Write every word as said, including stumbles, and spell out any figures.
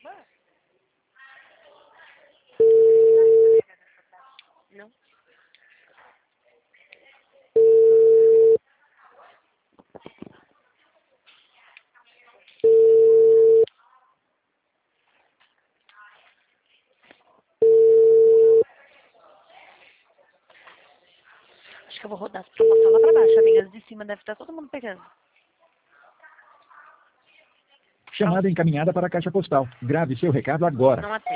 Não. Acho que eu vou rodar as promoções lá pra baixo, amigas. De cima deve estar todo mundo pegando. Chamada encaminhada para a caixa postal. Grave seu recado agora. Não atende.